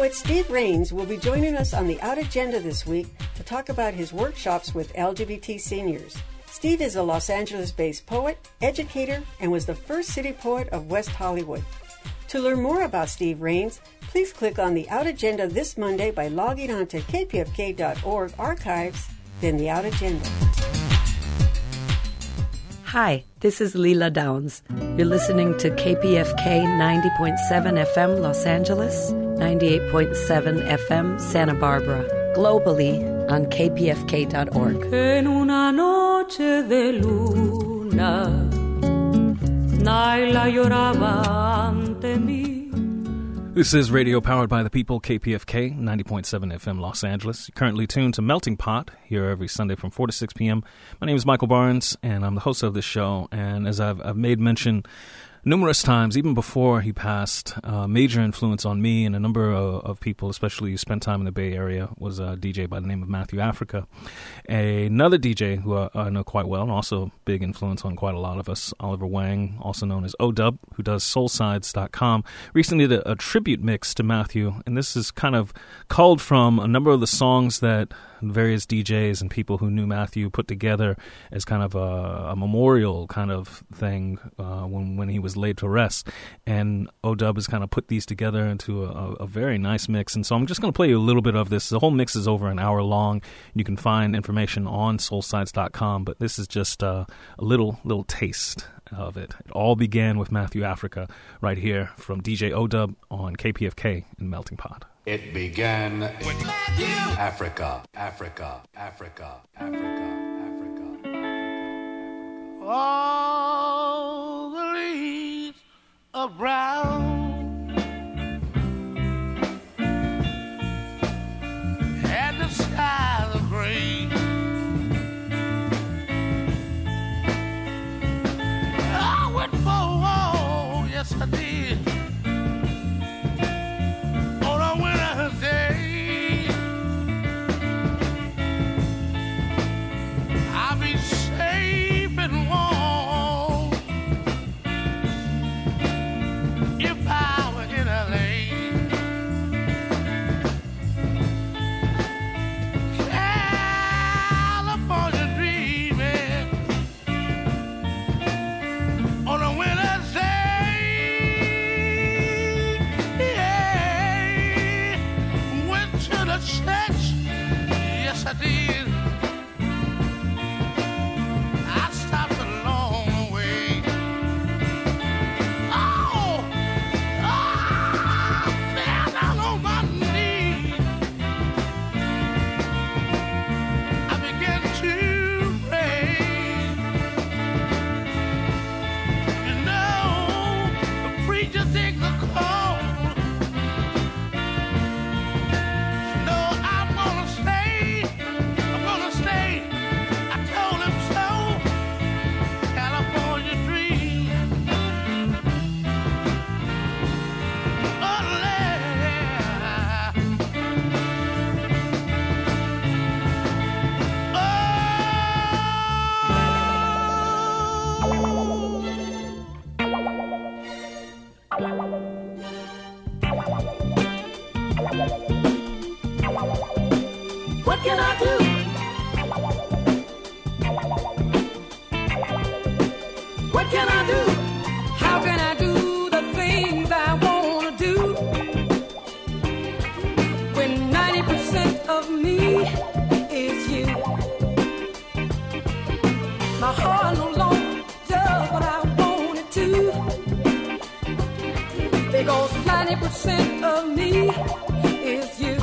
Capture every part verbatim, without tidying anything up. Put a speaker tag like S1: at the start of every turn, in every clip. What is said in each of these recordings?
S1: Poet Steve Rains will be joining us on the Out Agenda this week to talk about his workshops with L G B T seniors. Steve is a Los Angeles-based poet, educator, and was the first city poet of West Hollywood. To learn more about Steve Rains, please click on the Out Agenda this Monday by logging on to k p f k dot org archives, then the Out Agenda.
S2: Hi, this is Leela Downs. You're listening to K P F K ninety point seven F M Los Angeles, ninety-eight point seven F M Santa Barbara, globally on k p f k dot org.
S3: En una noche de luna, Naila lloraba ante mí.
S4: This is Radio Powered by the People, K P F K, ninety point seven F M Los Angeles. You're currently tuned to Melting Pot, here every Sunday from four to six p.m. My name is Michael Barnes, and I'm the host of this show. And as I've, I've made mention numerous times, even before he passed, uh, major influence on me and a number of, of people, especially who spent time in the Bay Area, was a D J by the name of Matthew Africa. Another D J who I, I know quite well, and also big influence on quite a lot of us, Oliver Wang, also known as O-Dub, who does soul sides dot com, recently did a, a tribute mix to Matthew, and this is kind of culled from a number of the songs that various D Js and people who knew Matthew put together as kind of a, a memorial kind of thing uh, when, when he was laid to rest. And O-Dub has kind of put these together into a, a very nice mix. And so I'm just going to play you a little bit of this. The whole mix is over an hour long. You can find information on soul sides dot com, but this is just uh, a little little taste of it. It all began with Matthew Africa right here from D J O-Dub on K P F K in Melting Pot.
S5: It began in Africa, Africa, Africa, Africa, Africa.
S6: All the leaves are brown and the skies are gray. I went for a walk, yes I did.
S3: What can I do? What can I do? How can I do the things I want to do? When ninety percent of me is you. My heart no longer does what I want it to. Because ninety percent of me is you.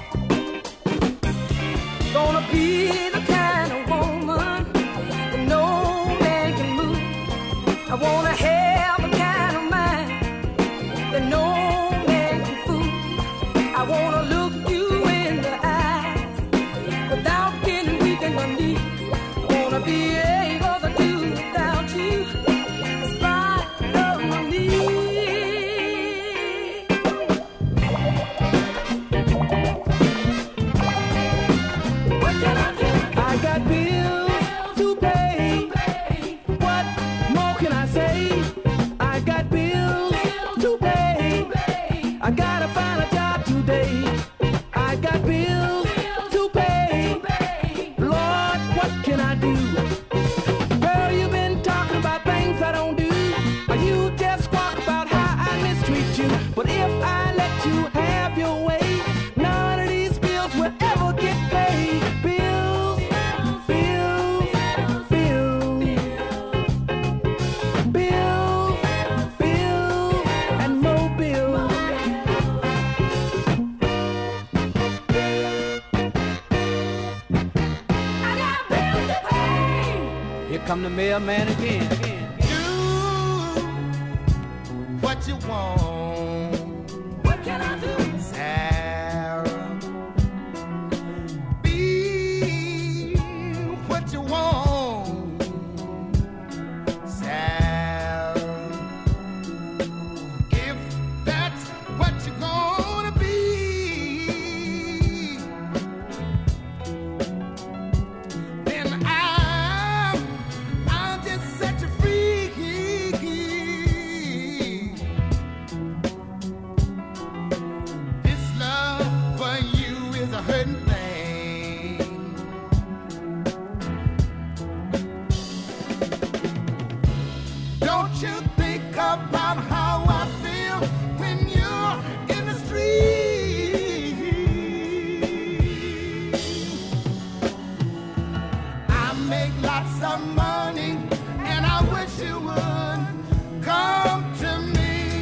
S3: Gonna be the kind of woman that no man can move. I wanna have the kind of mind that no man can fool. I wanna look you in the eyes without getting weak in my knees. I wanna be able to do without you in spite of my needs. I got bills to pay. What more can I say?
S7: man again. again.
S6: Do what you want.
S3: What can I do?
S6: Sarah, be what you want. Sarah, if that's what you're gonna be, then I'm, I'll just set you free. This love for you is a hurting thing. Don't you think about how I feel when you're in the street? I make lots of money, and I wish you would come to me.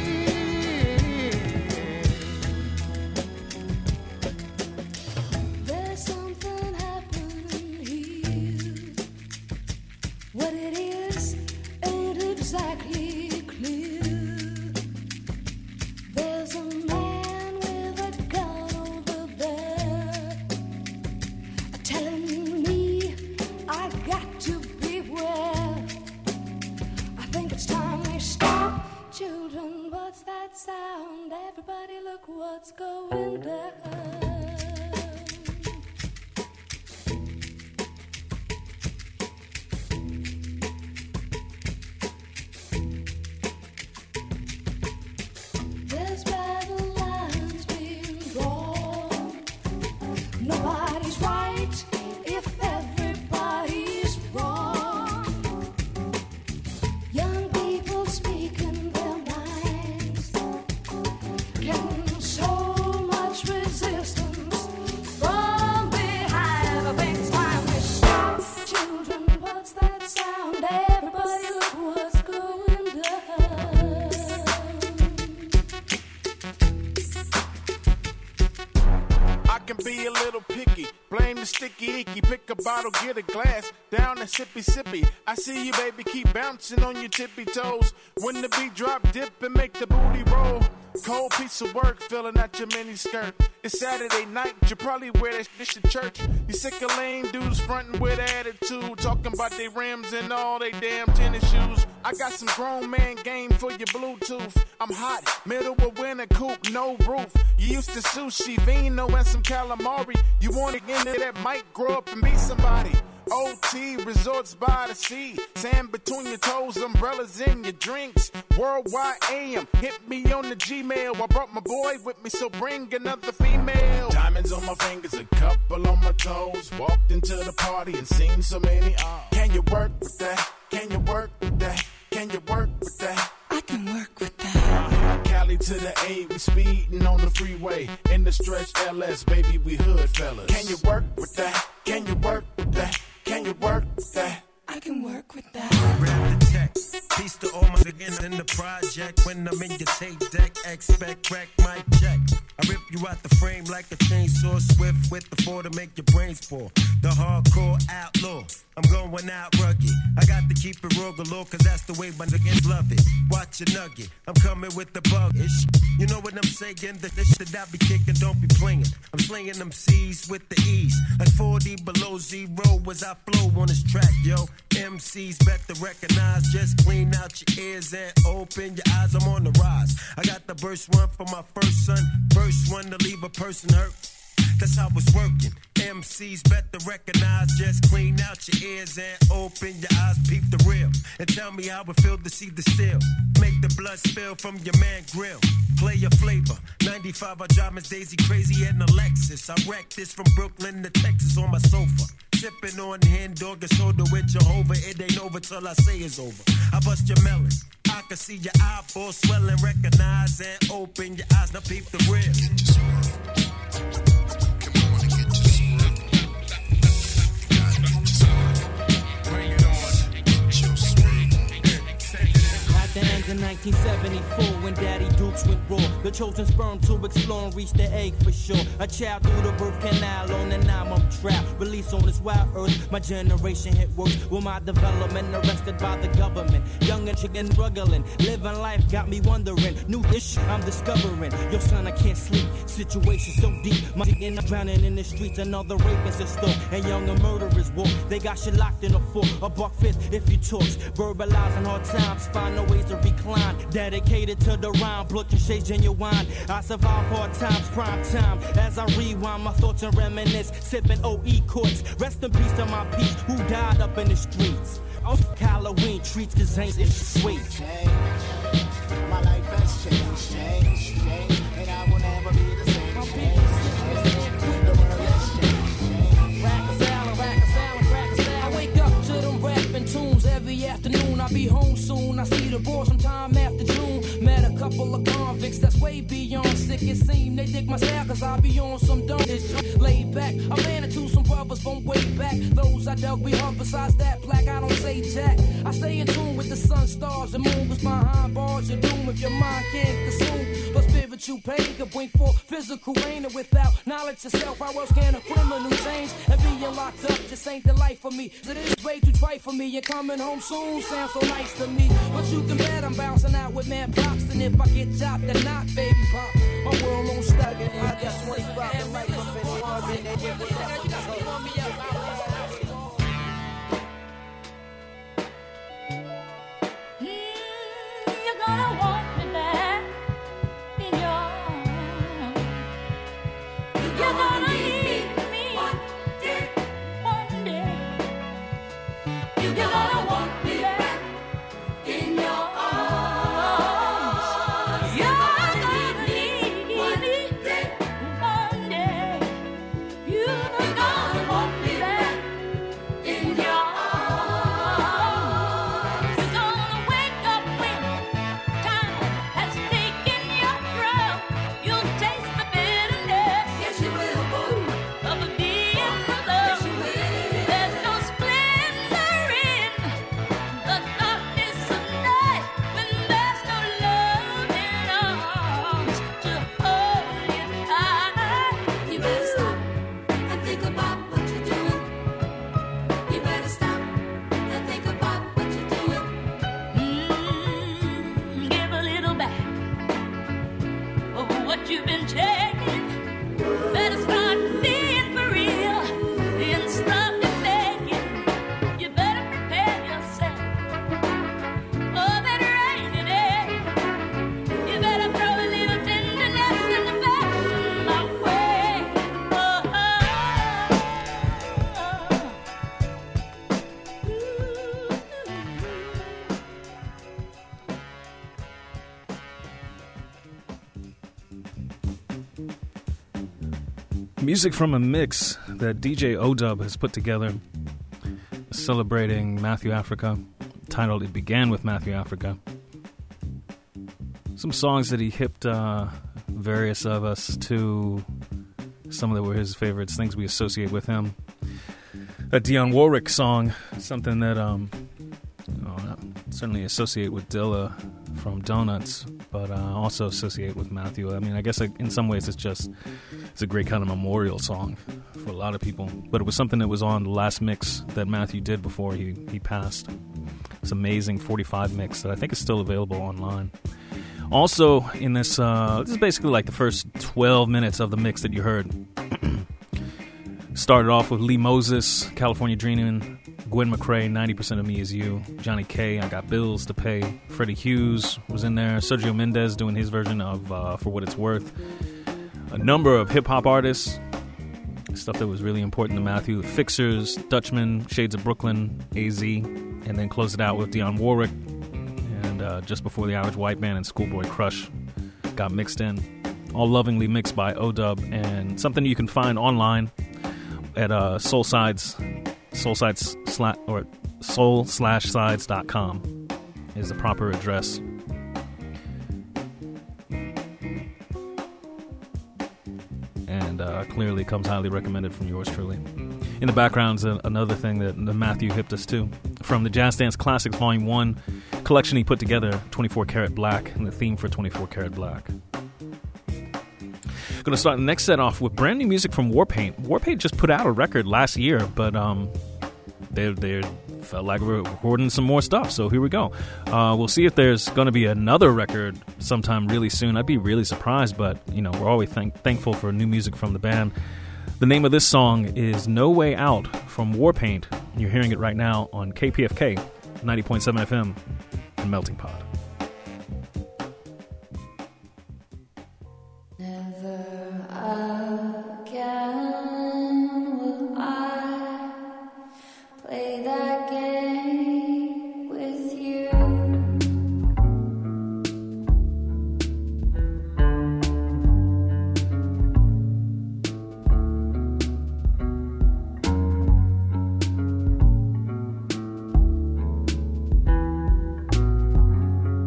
S3: There's something happening here. What it is ain't exactly clear. There's a man with a gun over there telling me I got to beware. I think it's time we stop. Children, what's that sound? Everybody look what's going down. There's battle lines being drawn. Nobody's right if everybody's wrong. Young people speaking their minds can show much resistance from behind. I think it's time we stop. Children, what's that sound? Everybody look what's going down.
S6: I can be a little picky, blame the sticky icky, pick a bottle, get a glass, down and sippy sippy. I see you, baby, keep bouncing on your tippy toes. When the beat drop, dip and make the booty roll. Cold piece of work, filling out your mini skirt. It's Saturday night, you probably wear that shit to church. You sick of lame dudes frontin' with attitude, talking about they rims and all they damn tennis shoes. I got some grown man game for your Bluetooth. I'm hot, middle of winter, coupe, no roof. You used to sushi, vino, and some calamari. You wanna get into that might grow up and be somebody. O T, resorts by the sea. Sand between your toes, umbrellas in your drinks. Worldwide A M, hit me on the Gmail. I brought my boy with me, so bring another female. Diamonds on my fingers, a couple on my toes. Walked into the party and seen so many. Uh, can you work with that? Can you work with that? Can you work with that?
S3: I can work with that.
S6: Uh, Cali to the A, we speeding on the freeway. In the stretch L S, baby, we hood fellas. Can you work with that? Can you work with that? Can you work with that?
S3: I can work with that.
S8: Grab the tech, piece to all my again in the project. When I'm in your tape deck, expect crack my check. I rip you out the frame like a chainsaw, swift with the four to make your brains fall. The hardcore outlaw, I'm going out rugged. I got to keep it real galore, cause that's the way my niggas love it. Watch your nugget, I'm coming with the bug-ish. You know what I'm saying? The shit that I be kicking, don't be playing. I'm slaying them C's with the E's. Like forty below zero as I flow on this track, yo. M Cs better recognize, just clean out your ears and open your eyes, I'm on the rise. I got the burst one for my first son, first one to leave a person hurt. That's how it's working. M Cs better recognize, just clean out your ears and open your eyes, peep the real, and tell me how it feel to see the steel. Make the blood spill from your man grill. Play your flavor. ninety-five, I drive Miss Daisy crazy in a Lexus. I wreck this from Brooklyn to Texas on my sofa. Sipping on hand dog and soda with Jehovah. It ain't over till I say it's over. I bust your melon. I can see your eyeballs swelling. Recognize and open your eyes. Now peep the real.
S7: Dance in nineteen seventy-four when Daddy Dukes went raw. The chosen sperm to explore and reach the egg for sure. A child through the birth canal on an nine-month trap. Released on this wild earth, my generation hit worse. With my development arrested by the government. Young and chicken struggling, living life got me wondering. New ish I'm discovering. Yo son, I can't sleep. Situation so deep. My chicken drowning in the streets. Another rapist is still. And younger murderers walk. They got shit locked in a fort. A buck fifth if you talks. Verbalizing hard times. Find no ways to recline. Dedicated to the rhyme. Blood and shades in your wine. I survive hard times. Prime time. As I rewind my thoughts and reminisce. Sipping O E courts. Rest in peace to my peeps who died up in the streets. Oh, Halloween treats cause ain't it sweet.
S9: Change. My life has changed, changed, changed. And I will never be the same. My people the world has changed.
S3: Rack a salad, rack a salad, rack a salad. I wake up to them rapping tunes every afternoon. I be home soon. I see the boys sometime after June. Met a couple of convicts that's way beyond sick. It seem they dig my style cause I be on some dumb shit. Laid back, I ran into some brothers from way back. Those I dealt with hard besides that black. I don't say jack. I stay in tune with the sun, stars, and moon. Cause behind bars you doom if your mind can't consume. But spiritual pain can bring forth physical pain. And without knowledge of self, how else can a criminal change? And being locked up just ain't the life for me. It is way too trite for me. And coming home soon sounds so nice to me. But you can bet I'm bouncing out with man props. And if I get chopped or not, baby pop, my world won't stop. I got twenty-five to life up in the arms and they give me
S10: You're gonna want me back in your arms. You're gonna need me one day, one day. You're gonna want me back in your arms. You're gonna need me one day, one day. You're gonna want me back in your arms. You're gonna wake up when time has taken your drum. You'll taste the bitterness, yes you will, boo, of being alone. Yes you will. There's no splendor in the darkness of night when there's no loving arms to hold you tight. You better stop and think about what you're doing. You better stop and think about what you're doing. Mm, give a little back of what you've been taking. Better start being for real and stop the begging. You better prepare yourself for that rainy day. You better throw a little tenderness and affection my way. Oh,
S4: Music from a mix that D J O-Dub has put together celebrating Matthew Africa, titled It Began with Matthew Africa. Some songs that he hipped uh, various of us to, some that were his favorites, things we associate with him. A Dionne Warwick song, something that um, you know, I certainly associate with Dilla from Donuts, but uh, also associate with Matthew. I mean, I guess like, in some ways it's just it's a great kind of memorial song for a lot of people. But it was something that was on the last mix that Matthew did before he, he passed. It's an amazing forty-five mix that I think is still available online. Also, in this, uh, this is basically like the first twelve minutes of the mix that you heard. Started off with Lee Moses, California Dreamin', Gwen McCrae, ninety percent of Me Is You, Johnny K, I Got Bills to Pay, Freddie Hughes was in there, Sergio Mendez doing his version of uh, For What It's Worth, a number of hip-hop artists, stuff that was really important to Matthew, Fixers, Dutchman, Shades of Brooklyn, A Z, and then closed it out with Dionne Warwick, and uh, just before the Average White Band and Schoolboy Crush got mixed in, all lovingly mixed by O-Dub, and something you can find online at uh, Soulsides, Soulsides slash or soul slash sides dot com is the proper address. And uh, clearly comes highly recommended from yours truly. In the background's uh, another thing that Matthew hipped us to from the Jazz Dance Classics Volume One. collection he put together, twenty-four Karat Black, and the theme for twenty-four Karat Black. Going to start the next set off with brand new music from Warpaint. Warpaint just put out a record last year, but um, they they felt like we were recording some more stuff, so here we go. Uh, we'll see if there's going to be another record sometime really soon. I'd be really surprised, but you know, we're always thank- thankful for new music from the band. The name of this song is No Way Out from Warpaint. You're hearing it right now on K P F K ninety point seven F M and Melting Pot.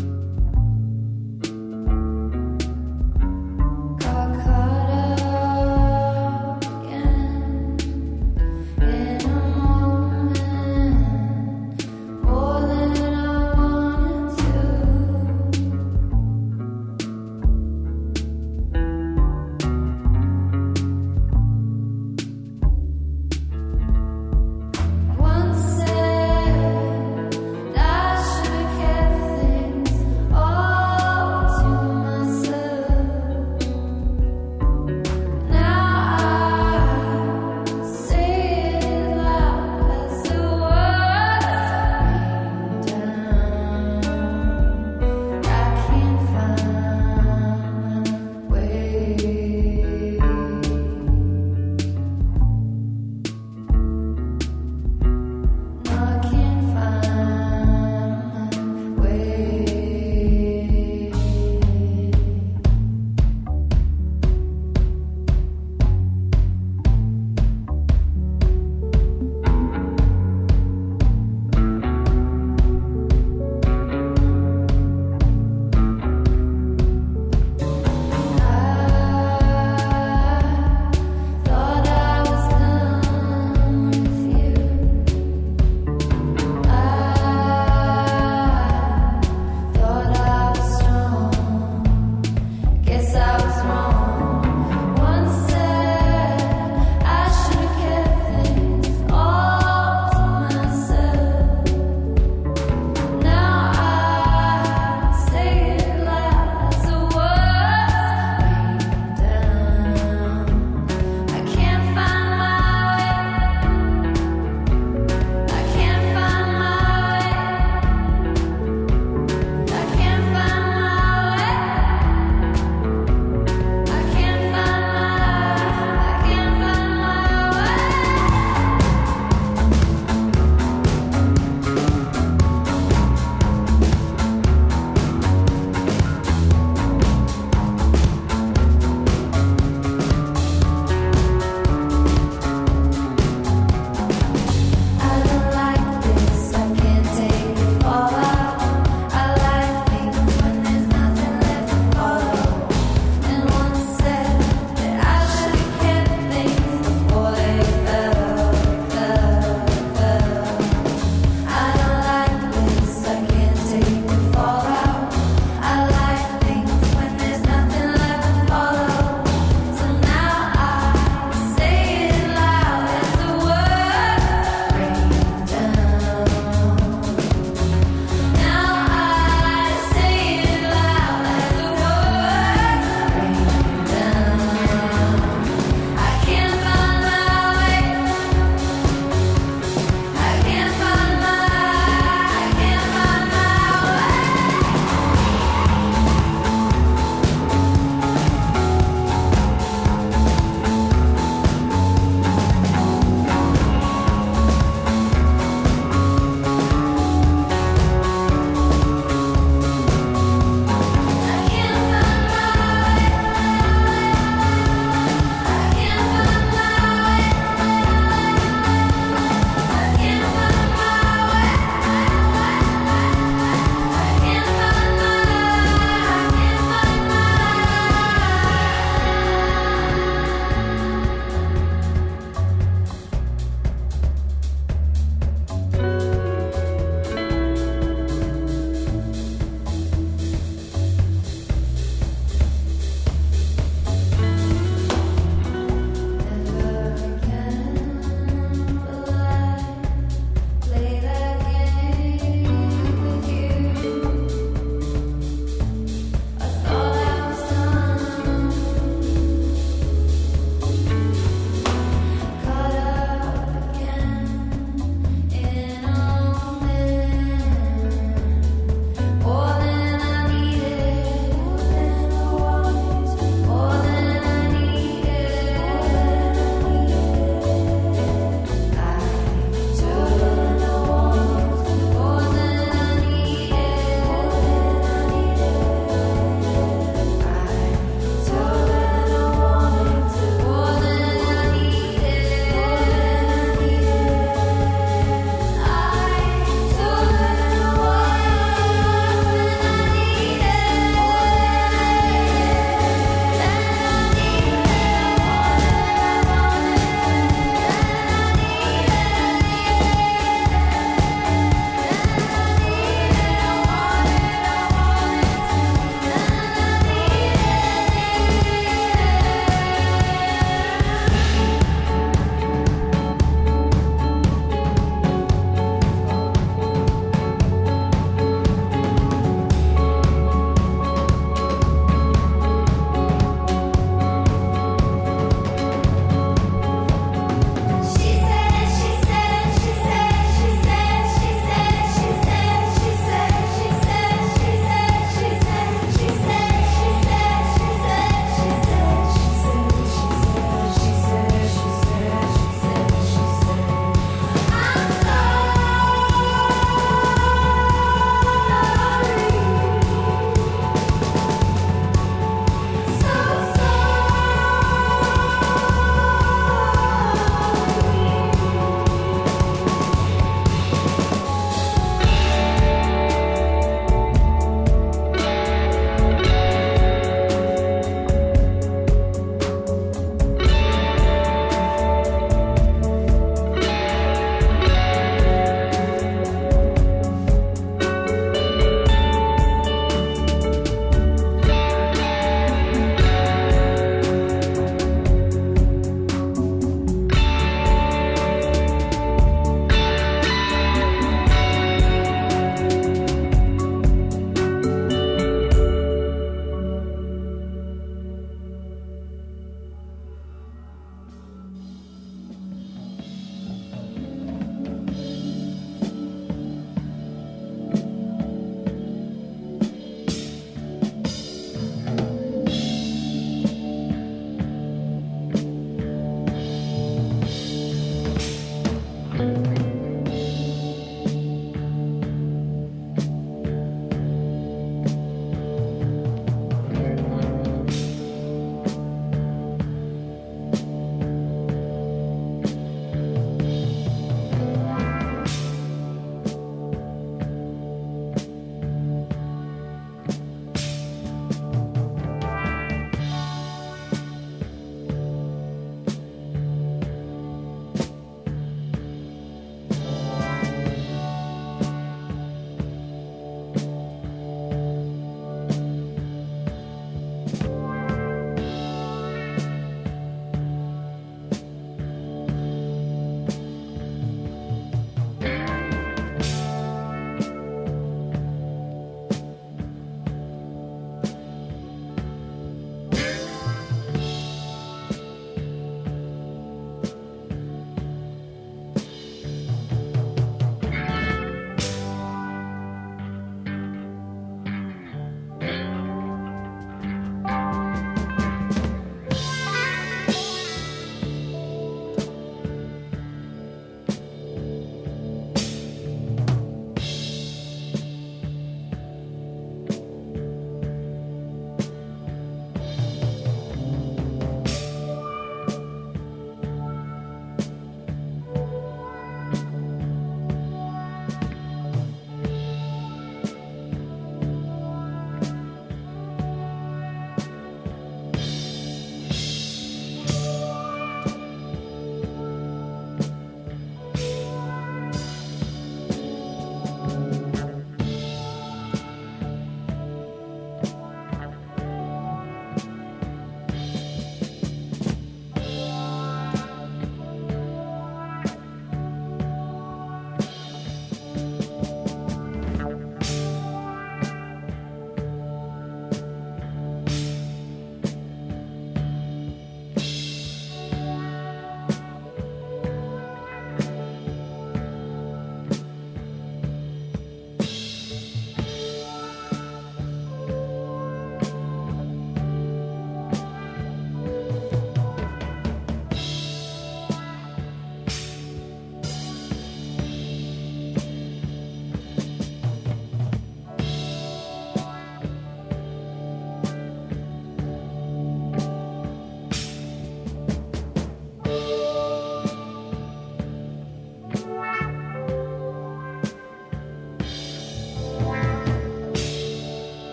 S11: Got caught up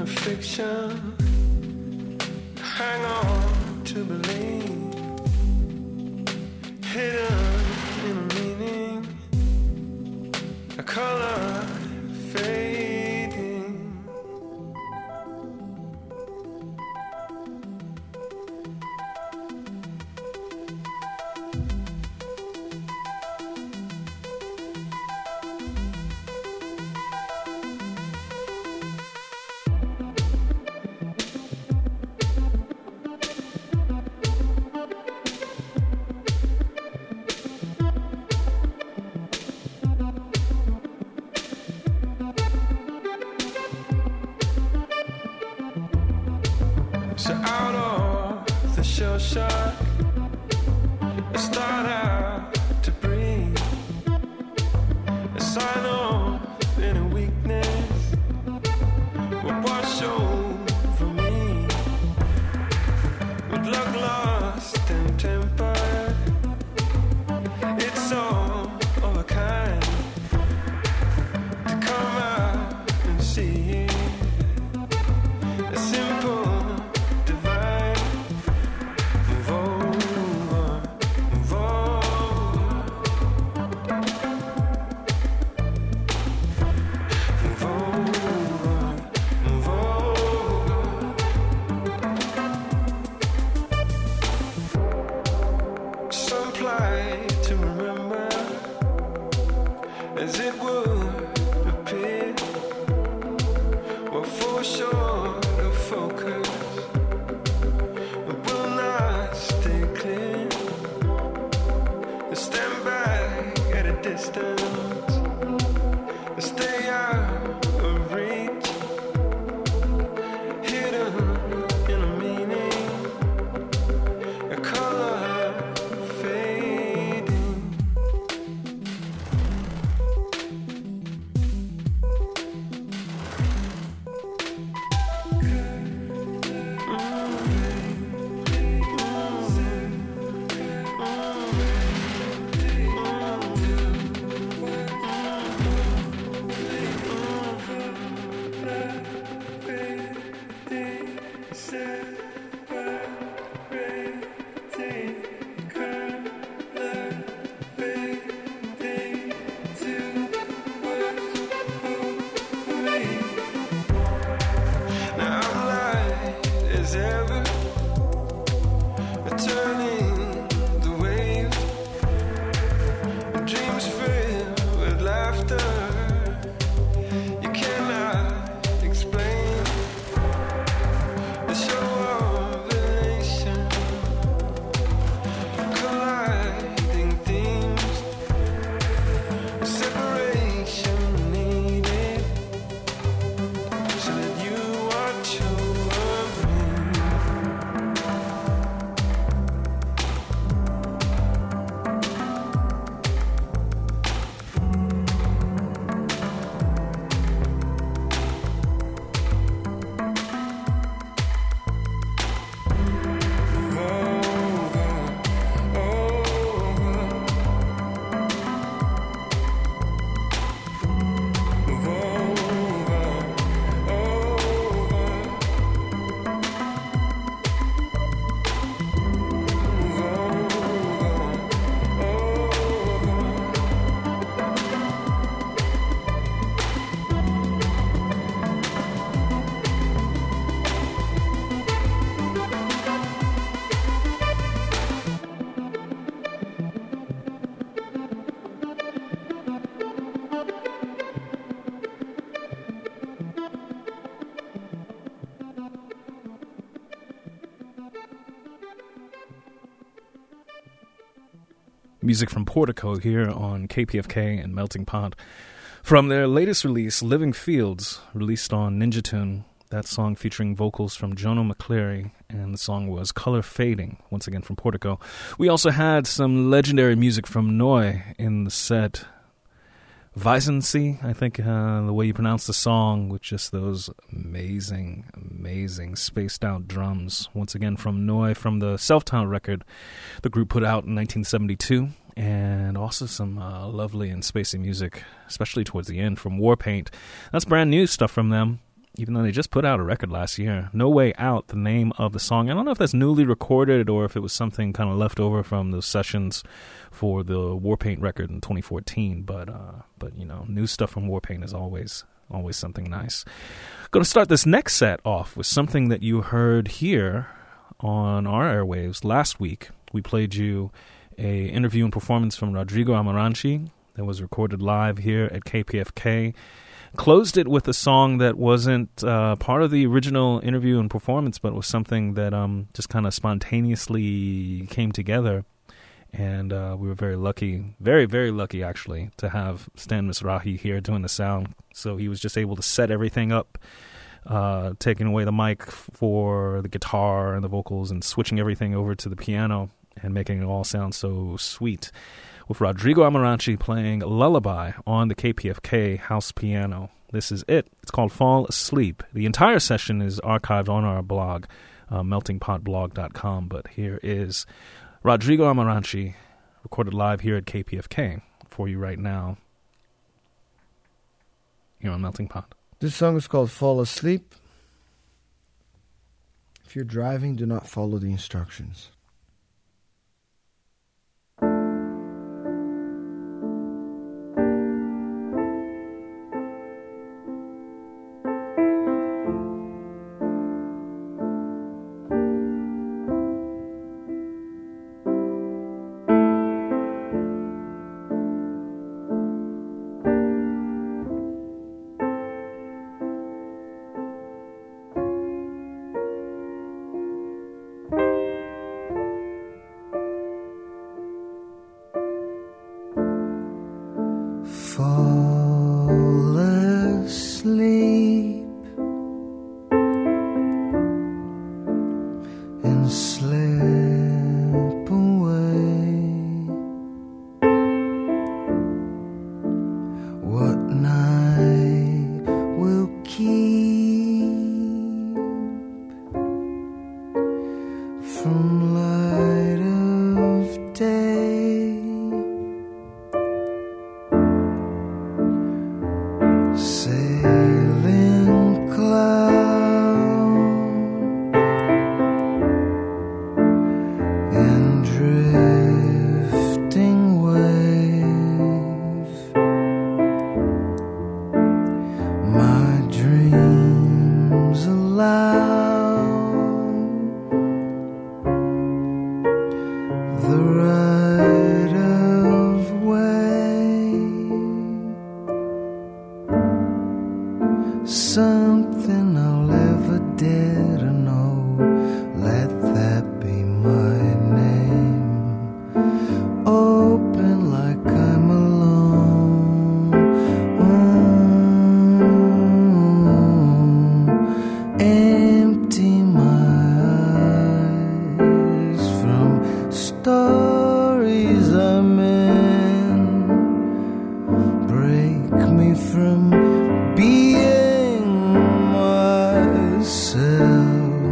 S11: a fiction. Hang on to believe, hidden in a meaning, a color fading. So out of the shell shock, I start out to breathe. A sign of inner weakness will wash over me. With luck lost and temper, it's all of a kind to come out and see a simple. As it would appear, we'll fall short of focus, we will not stay clear. Stand back at a distance, stay out of reach, hidden in a meaning, a color fading.
S4: Music from Portico here on K P F K and Melting Pot. From their latest release, Living Fields, released on Ninja Tune. That song featuring vocals from Jono McCleary, and the song was Color Fading, once again from Portico. We also had some legendary music from Noi in the set. Weissensee, I think uh, the way you pronounce the song, with just those amazing, amazing spaced-out drums. Once again from Noi, from the Self-Titled record the group put out in nineteen seventy-two. And also some uh, lovely and spacey music, especially towards the end, from Warpaint. That's brand new stuff from them. even though they just put out a record last year. No Way Out, the name of the song. I don't know if that's newly recorded or if it was something kind of left over from those sessions for the Warpaint record in twenty fourteen. But, uh, but you know, new stuff from Warpaint is always always something nice. Going to start this next set off with something that you heard here on our airwaves last week. We played you a interview and performance from Rodrigo Amarante that was recorded live here at K P F K. Closed it with a song that wasn't uh, part of the original interview and performance, but was something that um, just kind of spontaneously came together. And uh, we were very lucky, very, very lucky, actually, to have Stan Mizrahi here doing the sound. So he was just able to set everything up, uh, taking away the mic for the guitar and the vocals and switching everything over to the piano and making it all sound so sweet. With Rodrigo Amarante playing Lullaby on the K P F K house piano. This is it. It's called Fall Asleep. The entire session is archived on our blog, uh, melting pot blog dot com, but here is Rodrigo Amarante, recorded live here at K P F K for you right now, here on Melting Pot.
S12: This song is called Fall Asleep. If you're driving, do not follow the instructions. Fall asleep and slip away. What night will keep from light of day? Sailing cloud and drifting wave, my dreams allow the right of way. Something I'll ever dare to know, let that be my name. Open like I'm alone. Mm. Empty my eyes from stories I'm in. Break me from being myself.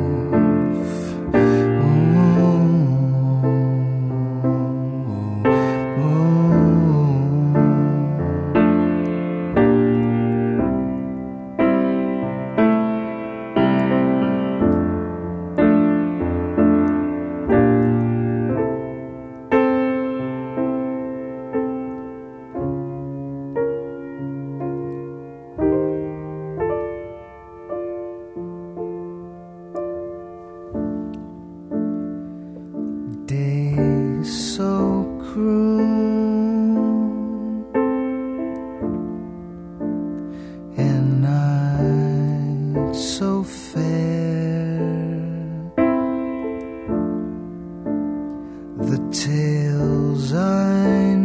S12: Day so cruel and night so fair. The tales I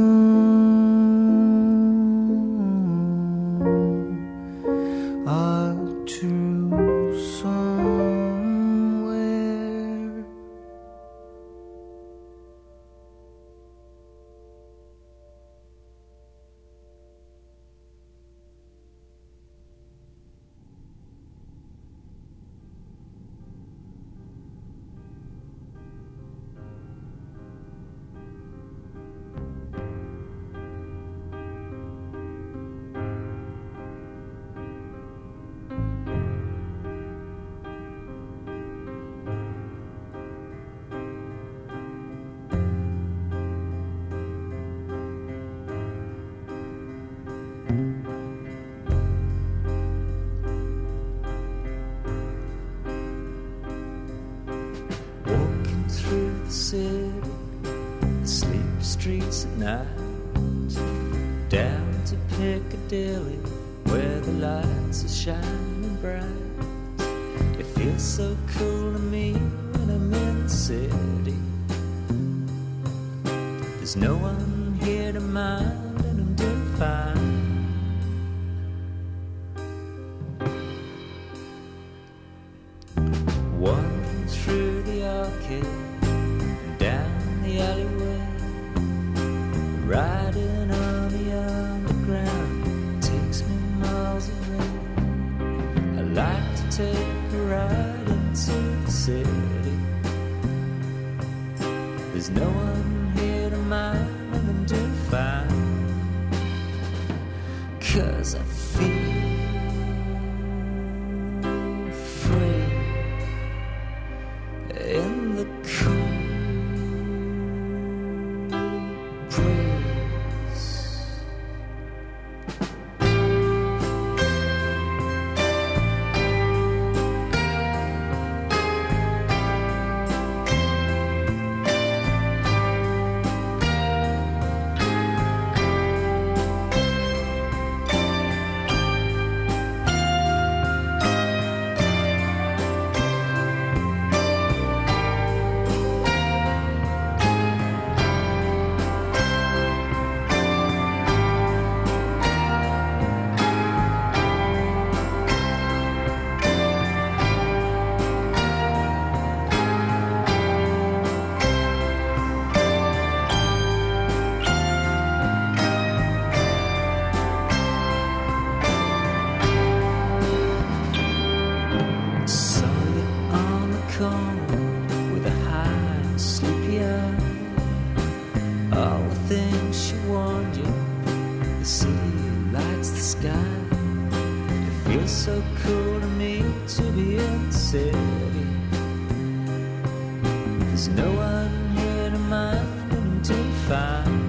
S12: knew are true somewhere.
S13: city, the sleepy streets at night, down to Piccadilly, where the lights are shining bright. It feels so cool to me when I'm in the city. There's no one here to mind, and I'm doing fine. Wandering through the arcade and down the alleyway, riding on the underground takes me miles away. I like to take a ride into the city. There's no one here to mind, and I'm doing fine. 'Cause I feel free in the cool breeze. So cool to me to be in the city. There's no one here to mind, and I'm doing fine.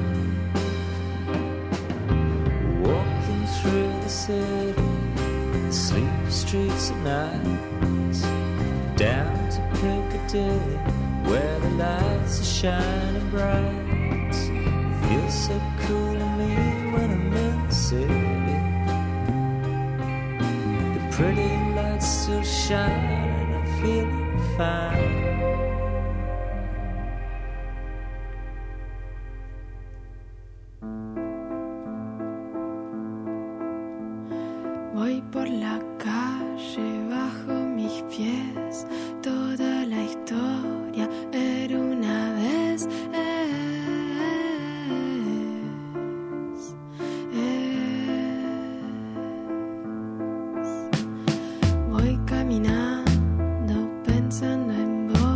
S13: Walking through the city, the sleepy streets at night, down to Piccadilly, where the lights are shining bright. It feels so cool to me when I'm in the city. Pretty lights still shine, and I'm feeling fine.
S14: Voy por la calle bajo mis pies, toda la historia era una vez. Voy caminando pensando en vos.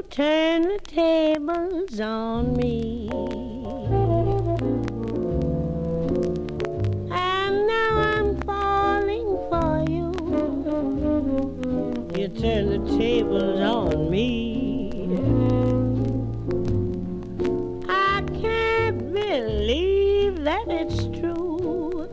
S15: turn the tables on me. And now I'm falling for you. You turn the tables on me. I can't believe that it's true.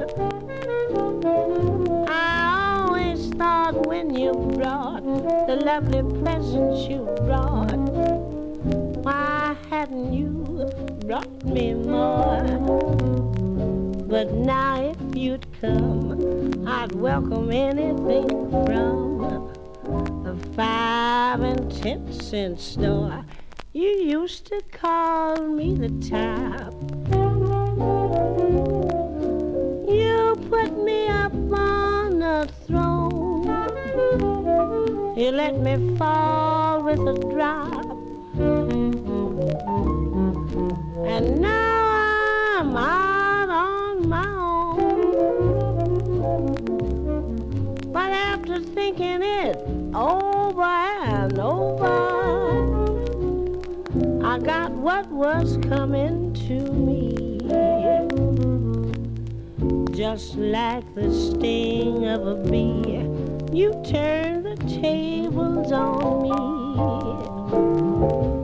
S15: I always thought when you brought the lovely presents you brought, why hadn't you brought me more? But now if you'd come, I'd welcome anything from a five and ten cent store. You used to call me the top. You put me up on a throne. You let me fall with a drop. And now I'm out on my own. But after thinking it over and over, I got what was coming to me. Just like the sting of a bee, you turn the tables on me.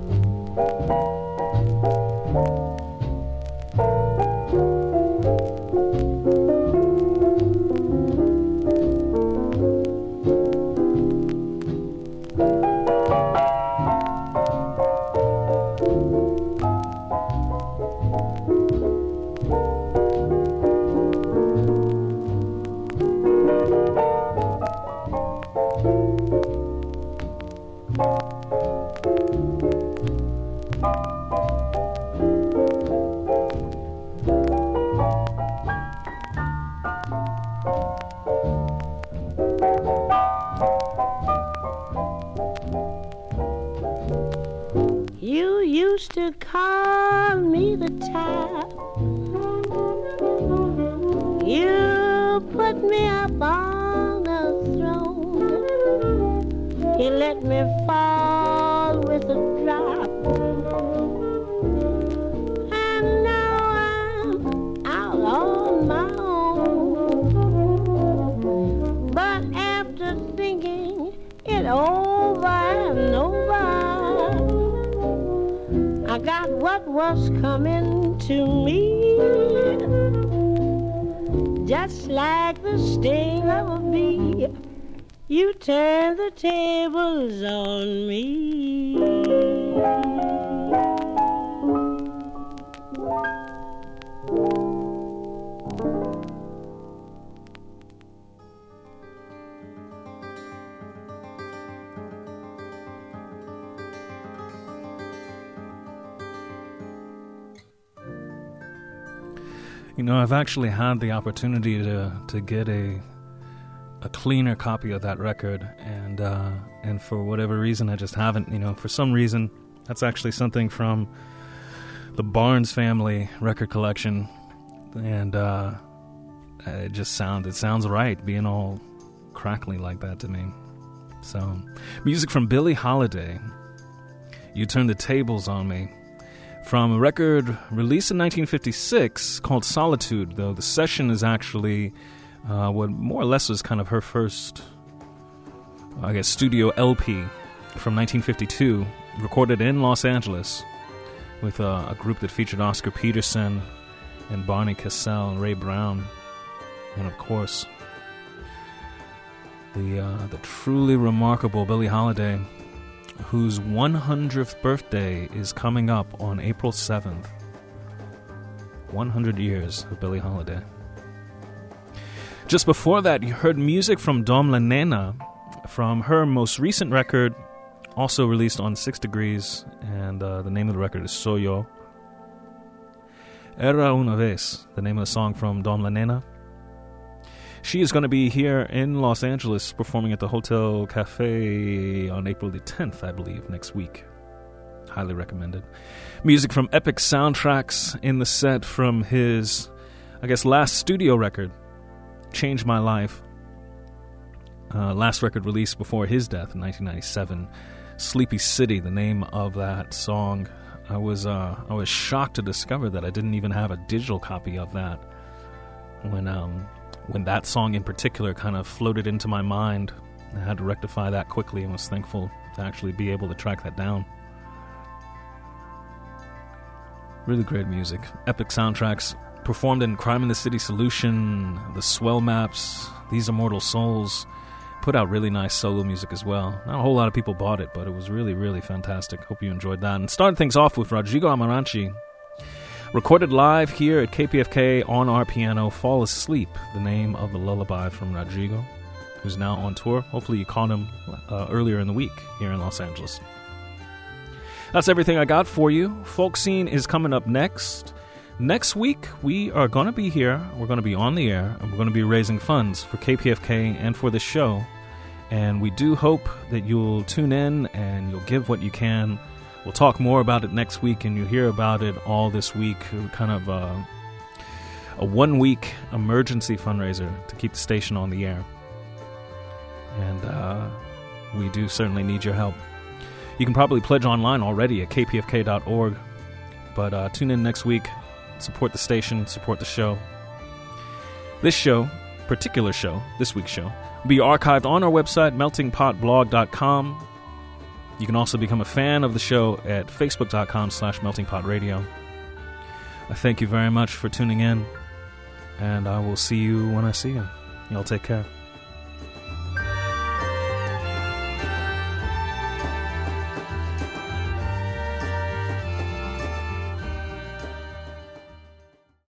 S15: You used to call me the top. You put me up on a throne. You let me fall with a drop. And now I'm out on my own. But after thinking it over and over, I got what was coming to me. Just like the sting of a bee, you turn the tables on me.
S4: You know, I've actually had the opportunity to to get a a cleaner copy of that record, and uh, and for whatever reason, I just haven't. You know, for some reason, that's actually something from the Barnes family record collection, and uh, it just sounds it sounds right, being all crackly like that to me. So, music from Billie Holiday. You Turn the Tables on Me. From a record released in nineteen fifty-six called Solitude, though the session is actually uh, what more or less was kind of her first, I guess, studio L P from nineteen fifty-two, recorded in Los Angeles with a, a group that featured Oscar Peterson and Barney Kessel and Ray Brown, and of course the uh, the truly remarkable Billie Holiday, whose one hundredth birthday is coming up on April seventh. one hundred years of Billie Holiday. Just before that, you heard music from Dom La Nena from her most recent record, also released on Six Degrees, and uh, the name of the record is Soy Yo. Era una vez, the name of the song from Dom La Nena. She is going to be here in Los Angeles performing at the Hotel Cafe on April the tenth, I believe, next week. Highly recommended. Music from Epic Soundtracks in the set from his, I guess, last studio record, Change My Life. Uh, last record released before his death in nineteen ninety-seven. Sleepy City, the name of that song. I was uh, I was shocked to discover that I didn't even have a digital copy of that when um, when that song in particular kind of floated into my mind. I had to rectify that quickly and was thankful to actually be able to track that down. Really great music. Epic soundtracks performed in Crime in the City Solution, The Swell Maps, These Immortal Souls. Put out really nice solo music as well. Not a whole lot of people bought it, but it was really, really fantastic. Hope you enjoyed that. And started things off with Rodrigo Amaranchi, recorded live here at K P F K on our piano, Fall Asleep, the name of the lullaby from Rodrigo, who's now on tour. Hopefully you caught him uh, earlier in the week here in Los Angeles. That's everything I got for you. Folk Scene is coming up next. Next week, we are going to be here. We're going to be on the air, and we're going to be raising funds for K P F K and for this show. And we do hope that you'll tune in and you'll give what you can. We'll talk more about it next week, and you'll hear about it all this week. Kind of a, a one-week emergency fundraiser to keep the station on the air. And uh, we do certainly need your help. You can probably pledge online already at k p f k dot org. But uh, tune in next week. Support the station, support the show. This show, particular show, this week's show, will be archived on our website, melting pot blog dot com. You can also become a fan of the show at facebook dot com slash melting pot radio. I thank you very much for tuning in, and I will see you when I see you. Y'all take care.